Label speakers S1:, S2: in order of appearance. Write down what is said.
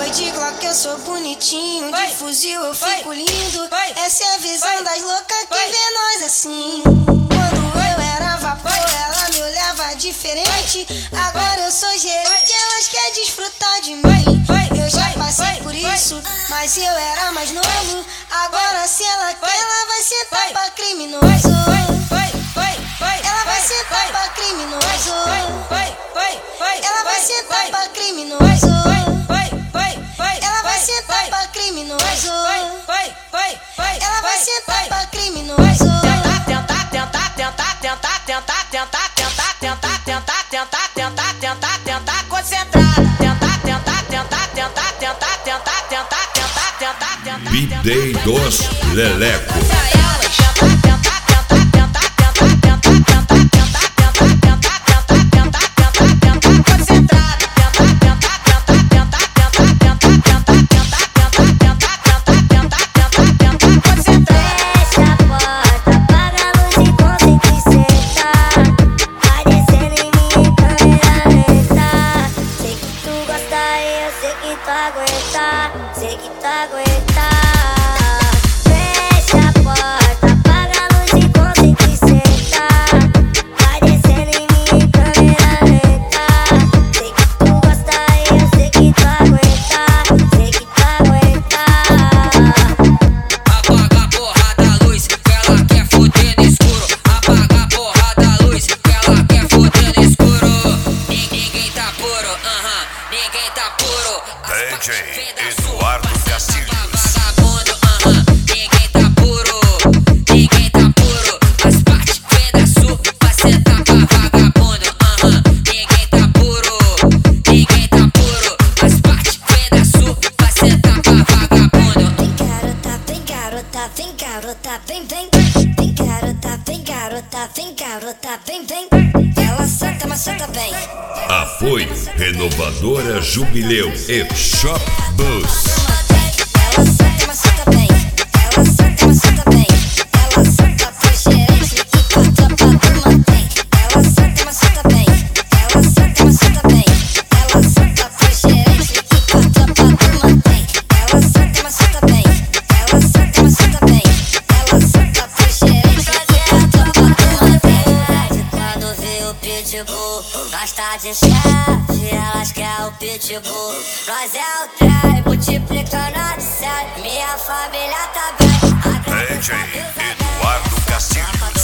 S1: Oi, de Glock eu sou bonitinho, de fuzil eu fico lindo. Essa é a visão das loucas que vê nós assim. Quando eu era vapor, ela me olhava diferente. Agora eu sou gerente, elas querem desfrutar de mim. Eu já passei por isso, mas eu era mais novo. Agora se ela quer, ela vai sentar pra criminoso. Ela vai sentar pra criminoso. Ela vai sentar pra criminoso. Ela vai sentar pra criminoso. Ela vai sentar pra criminoso.
S2: Tentar concentrar.
S3: B-Day dos Leleco.
S4: Sei que tu aguenta. Fecha a porta, apaga a luz e concentra e senta. Vai descendo em mim em câmera lenta. Sei que tu gosta e eu sei que tu aguenta. Sei que tu aguenta.
S2: Apaga a porra da luz, que ela quer foder no escuro. Apaga a porra da luz, que ela quer foder no escuro. Ninguém tá puro, ninguém tá puro.
S3: DJ Eduardo Castilhos.
S2: Vagabundo, ninguém tá puro, ninguém tá puro. As partes vem da sul, vai sentar pra vagabundo. Ninguém tá puro, ninguém tá puro. As partes vem da sul, vai sentar pra vagabundo.
S4: Vem garota, vem garota, vem vem. Vem garota, vem garota, vem garota, vem vem. Ela senta, mas senta bem.
S3: Apoio Renovadora Jubileu e Shop Bus.
S4: Ela senta, mas senta bem. Ela senta, mas senta bem. Ela senta pro gerente que com a tropa tu mantém. Ela senta, mas senta bem. Ela senta, mas senta bem. Ela senta pro gerente que com a tropa tu mantém. Ela senta, mas senta bem. Ela senta, mas senta bem. Ela senta pro gerente que com a tropa tu mantém. Quando vê o pitbull, gosta de chefe, elas querem o pitbull. Nós é o trem, multiplicando a de sete. Minha família tá bem.
S3: DJ Eduardo Castilhos.